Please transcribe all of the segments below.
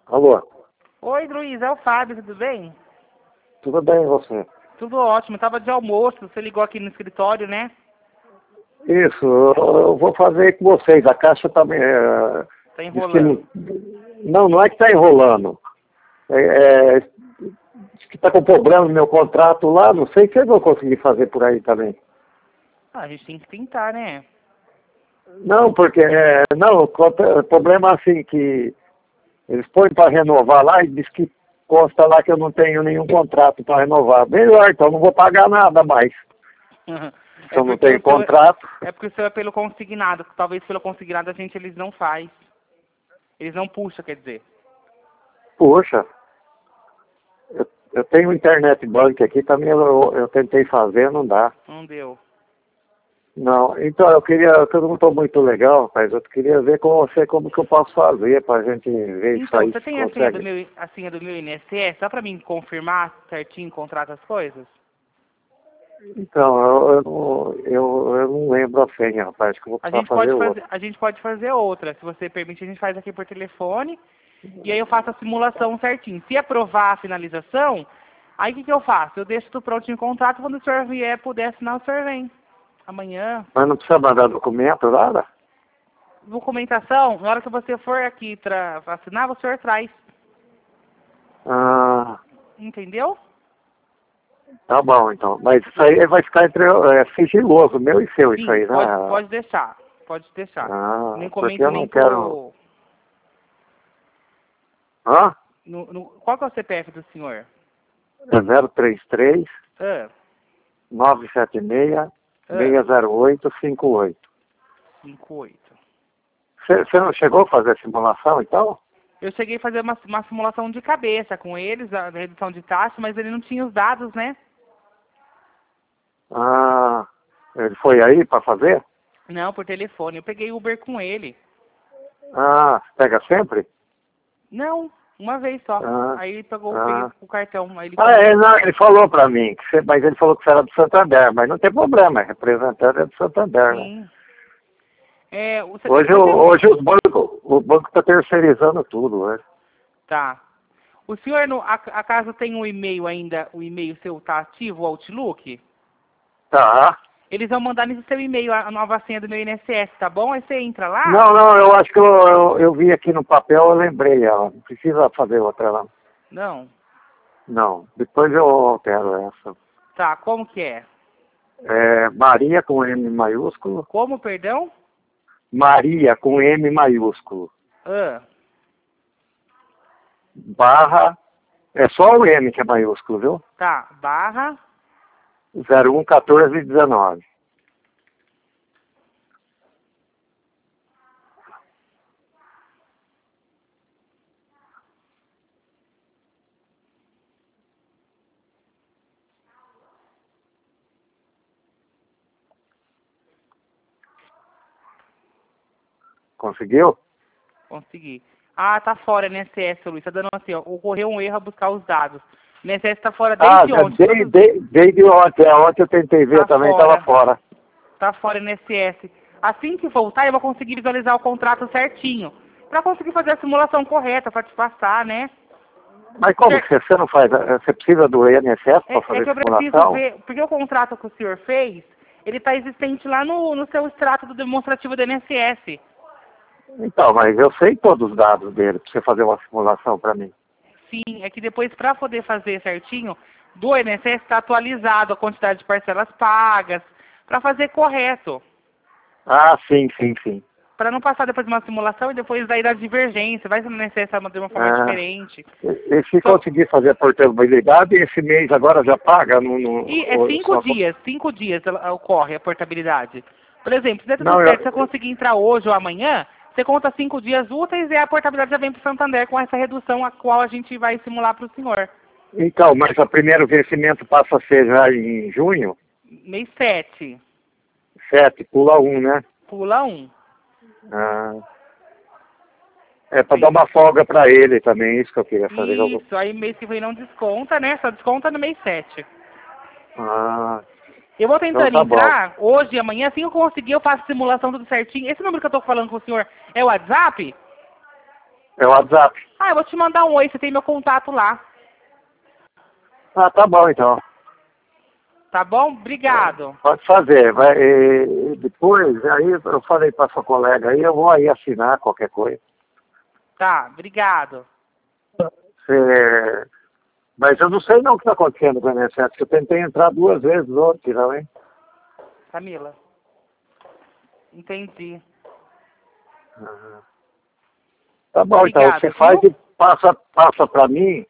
Alô, Oi, Luiz, é o Fábio, tudo bem? tudo bem e você? Tudo ótimo, tava de almoço, você ligou aqui no escritório, né? Isso, eu vou fazer com vocês. A Caixa também Tá diz que não. enrolando. Não é que está enrolando. Diz que está com problema no meu contrato lá. Não sei se eu vou conseguir fazer por aí também. Ah, a gente tem que tentar, né? Não, porque não, o problema é assim que eles põem para renovar lá e diz que consta lá que eu não tenho nenhum contrato para renovar. Melhor, então não vou pagar nada mais. Se eu não tenho contrato. É porque o seu é pelo consignado, talvez pelo consignado eles não faz. Eles não puxam, quer dizer. Poxa, eu tenho internet bank aqui, também eu tentei fazer, não dá. Não deu. Não, então eu não estou muito legal, rapaz, eu queria ver com você como que eu posso fazer pra gente ver isso Então, aí, você se tem consegue. a senha do meu INSS, só pra mim confirmar certinho, contrato as coisas? Então, eu não lembro a senha, rapaz, acho que eu vou precisar fazer outra. A gente pode fazer outra, se você permite, a gente faz aqui por telefone. E aí eu faço a simulação certinho. Se aprovar a finalização, aí o que eu faço? Eu deixo tudo prontinho o contrato, quando o senhor vier puder assinar, o senhor vem. Amanhã. Mas não precisa mandar documento, nada? Documentação, na hora que você for aqui pra assinar, o senhor traz. Ah, Entendeu? tá bom então. Mas isso aí vai ficar entre sigiloso, meu e seu, isso Sim, aí, né? pode deixar. Pode deixar. Ah, Nem porque comento eu nem não quero. pro... Hã? Qual que é o CPF do senhor? É 033 Ah, 976 ah, 60858. 58. Você não chegou a fazer a simulação, então? Eu cheguei a fazer uma simulação de cabeça com eles, a redução de taxa, mas ele não tinha os dados, né? Ah, ele foi aí para fazer? Não, por telefone. Eu peguei Uber com ele. Ah, pega sempre? Não, uma vez só. Ah, Aí ele pegou, eu peguei ah. o cartão. Aí ele Ah, não, ele falou para mim, mas ele falou que você era do Santander, mas não tem problema, representante é do Santander, né? sim. É, Hoje o banco está terceirizando tudo, né? Tá. O senhor, a casa tem um e-mail ainda, o e-mail seu tá ativo, o Outlook? Tá. Eles vão mandar nesse seu e-mail a nova senha do meu INSS, tá bom? Aí você entra lá? Não, eu acho que eu vi aqui no papel, eu lembrei ela. Não precisa fazer outra lá. Não. Não, depois eu altero essa. Tá, como que é? É Maria com M maiúsculo. Como, perdão? Maria com M maiúsculo. Ah, Barra, é só o M que é maiúsculo, viu? tá, barra, 011419. Conseguiu? consegui. Ah, tá fora INSS, Luiz. Tá dando assim, ó. Ocorreu um erro a buscar os dados. O INSS tá fora Ah, desde ontem. desde ontem. Ontem eu tentei ver Tá também, fora. estava fora. Tá fora INSS. Assim que voltar, eu vou conseguir visualizar o contrato certinho. Pra conseguir fazer a simulação correta, pra te passar, né? Mas como que você não faz? Você precisa do INSS para É fazer que eu preciso simulação? ver, porque o contrato que o senhor fez, ele tá existente lá no seu extrato do demonstrativo do INSS. Então, mas eu sei todos os dados dele para você fazer uma simulação para mim. Sim, é que depois, para poder fazer certinho, do INSS está atualizado a quantidade de parcelas pagas, para fazer correto. Ah, sim. Para não passar depois de uma simulação e depois daí da divergência, vai ser no INSS de uma forma Ah, diferente. e se Só- conseguir fazer a portabilidade, esse mês agora já paga? E é 5 dias ocorre a portabilidade. Por exemplo, se der tudo Não, certo, se você conseguir entrar hoje ou amanhã, você conta 5 dias úteis e a portabilidade já vem para o Santander com essa redução a qual a gente vai simular para o senhor. então, mas o primeiro vencimento passa a ser já em junho? Mês 7, 7, pula um, né? pula 1. Ah, é para dar uma folga para ele também, isso que eu queria fazer. Isso, aí mês que vem não desconta, né? Só desconta no mês 7. Ah, Eu vou então tentando tá bom. entrar hoje e amanhã, assim que eu conseguir, eu faço simulação tudo certinho. Esse número que eu tô falando com o senhor é o WhatsApp? É o WhatsApp. Ah, eu vou te mandar um oi, você tem meu contato lá. Ah, tá bom então. Tá bom? Obrigado. Pode fazer. Depois, aí eu falei para sua colega aí, eu vou aí assinar qualquer coisa. Tá, obrigado. Você- Mas eu não sei não o que está acontecendo com o INSS, que eu tentei entrar 2 vezes ontem, não, hein? Camila. Entendi. Tá bom, então Obrigada, você faz viu? e passa para mim,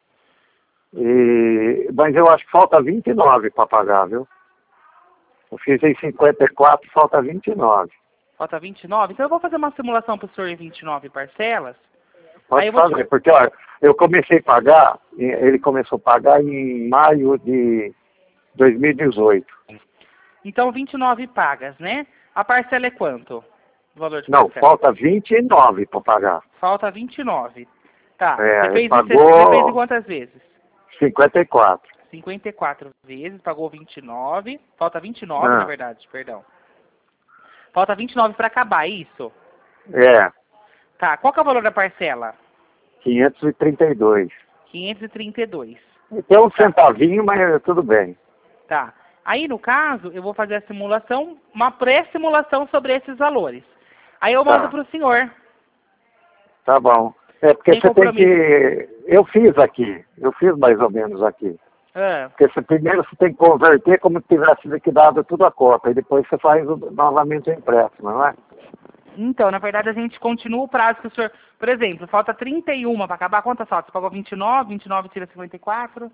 mas eu acho que falta 29 para pagar, viu? Eu fiz em 54, falta 29. Falta 29? Então eu vou fazer uma simulação pro senhor em 29 parcelas. Aí Pode eu vou fazer, porque olha, eu comecei a pagar, ele começou a pagar em maio de 2018. Então 29 pagas, né? A parcela é quanto? O valor de Não, parcela? falta 29 para pagar. Falta 29. Tá. É, Você ele fez, você fez em pagou quantas vezes? 54. 54 vezes, pagou 29. Falta 29, na Ah, verdade, perdão. Falta 29 para acabar, é isso? é, Tá. Qual que é o valor da parcela? 532. 532. Tem um centavinho, mas tudo bem. Tá. Aí, no caso, eu vou fazer a simulação, uma pré-simulação sobre esses valores. Aí eu mando Tá, para o senhor. tá bom. É porque Sem você tem compromisso. que... Eu fiz mais ou menos aqui. Ah, Porque primeiro você tem que converter como se tivesse liquidado tudo a cota, e depois você faz novamente o empréstimo, não é? então, na verdade, a gente continua o prazo que o senhor... Por exemplo, falta 31 para acabar. Quantas faltas? Você pagou 29, 29 tira 54.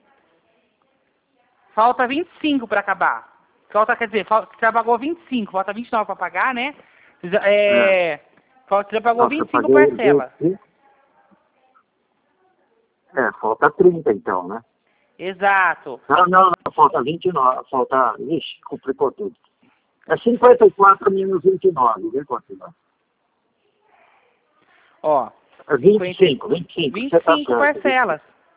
Falta 25 para acabar. Quer dizer, você já pagou 25, falta 29 para pagar, né? Você já pagou Nossa, eu 25 paguei parcelas. 25. Falta 30 então, né? Exato. Não, falta 29, ixi, complicou tudo. É 54 menos 29, vê quanto dá. Ó, É 25, você tá 25 certo. parcelas.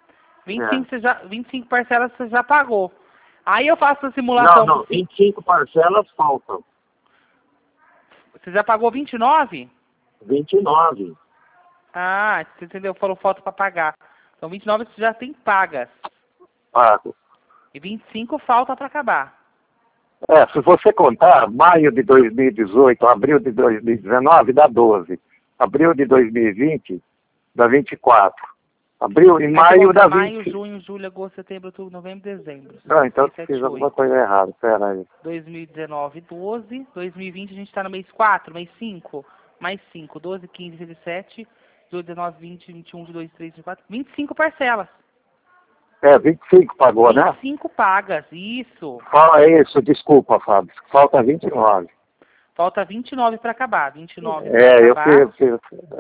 25 parcelas você já pagou. Aí eu faço a Não, simulação. 25 parcelas faltam. Você já pagou 29? 29, Ah, você entendeu? Falou falta para pagar. Então 29 você já tem pagas. pago. E 25 falta para acabar. Se você contar, maio de 2018, abril de 2019, dá 12. Abril de 2020, dá 24. Abril e Aí você maio conta dá maio, 20. junho, julho, agosto, setembro, outubro, novembro, dezembro. Não, então 6, você 7, fez 8. alguma coisa errada, pera aí. 2019, 12. 2020 a gente está no mês 4, mês 5. Mais 5, 12, 15, 17, 18, 19, 20, 21, 22, 23, 24. 25 parcelas. 25 pagou, né? 25 pagas, isso. Fala isso, desculpa, Fábio. Falta 29. Falta 29 para acabar. 29 para Eu acabar. fiz.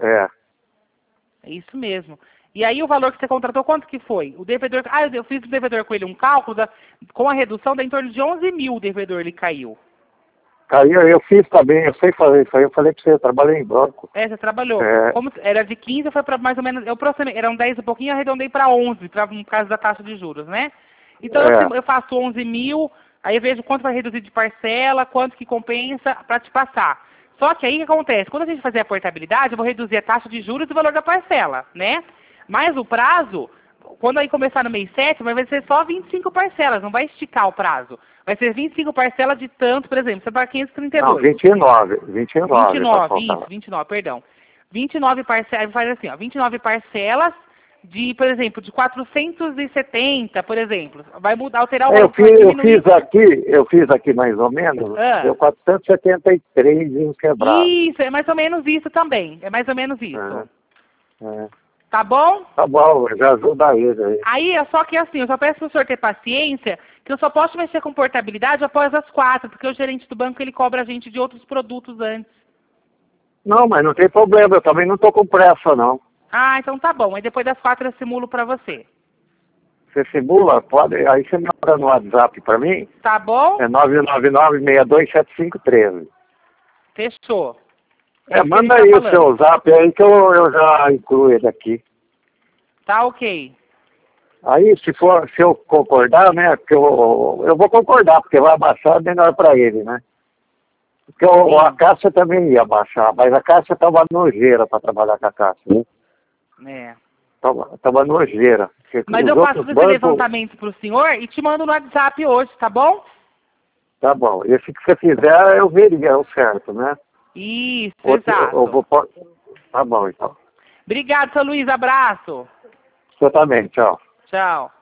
É isso mesmo. E aí o valor que você contratou, quanto que foi? O devedor... Ah, eu fiz o devedor com ele um cálculo, com a redução dá em torno de 11 mil o devedor ele caiu. Caiu, eu fiz também, eu sei fazer isso aí, eu falei pra você, eu trabalhei em banco. Você trabalhou. É. Como era de 15, foi para mais ou menos... Eram 10 e pouquinho, eu arredondei para 11, no caso da taxa de juros, né? Então eu faço 11 mil, aí eu vejo quanto vai reduzir de parcela, quanto que compensa para te passar. Só que aí o que acontece? Quando a gente fazer a portabilidade, eu vou reduzir a taxa de juros e o valor da parcela, né? Mas o prazo, quando aí começar no mês 7, vai ser só 25 parcelas, não vai esticar o prazo. Vai ser 25 parcelas de tanto, por exemplo, você paga 532. Não, 29. 29, isso, 29, perdão. 29 parcelas, faz assim, ó, 29 parcelas de, por exemplo, de 470, por exemplo. Vai mudar, alterar o valor. Eu fiz aqui mais ou menos, deu 473 e um quebrado. Isso, é mais ou menos isso também. É mais ou menos isso. É. Tá bom? Tá bom, já ajuda ele aí. Aí, é só que assim, eu só peço pro senhor ter paciência, que eu só posso mexer com portabilidade após as 4, porque o gerente do banco, ele cobra a gente de outros produtos antes. Não, mas não tem problema, eu também não tô com pressa, não. Ah, então tá bom. Aí depois das 4 eu simulo pra você. Você simula? Pode, aí você manda no WhatsApp pra mim. Tá bom? É 999-627513. Fechou. Manda aí o seu zap aí que eu já incluo ele aqui. Tá ok. Aí, se eu concordar, né, porque eu vou concordar, porque vai abaixar melhor para ele, né? Porque a Cássia também ia abaixar, mas a Cássia estava nojeira para trabalhar com a Cássia, né? É. Tava nojeira. Mas eu faço esse levantamento pro senhor e te mando no WhatsApp hoje, tá bom? Tá bom. Esse que você fizer, eu veria, é o certo, né? Isso, Outro, exato. Tá bom, então. Obrigado, seu Luiz. Abraço. Você também, tchau. Tchau.